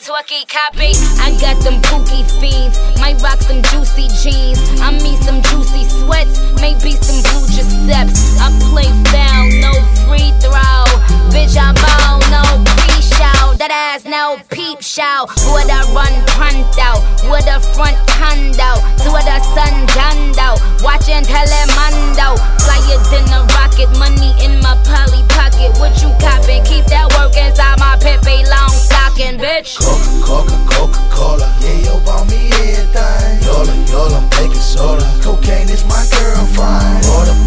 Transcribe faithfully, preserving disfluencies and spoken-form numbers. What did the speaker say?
talkie copy. I got them pookie fiends, might rock some juicy jeans. I mean some juicy sweats, maybe some blue Giuseppe's. I play foul, no free throw. Bitch, I'm on, no pre-show. That ass no peep show. Would I run pronto? With a front condo? To the sun dondo? Watching Telemundo. Flyer than a rocket, money in my poly pocket. What you coppin'? Keep that work inside my Pepe long stocking, bitch. Coca, Coca, Coca-Cola. Yeah, yo, bought me everything. Yola, Yola, baking soda. Cocaine is my girlfriend. Water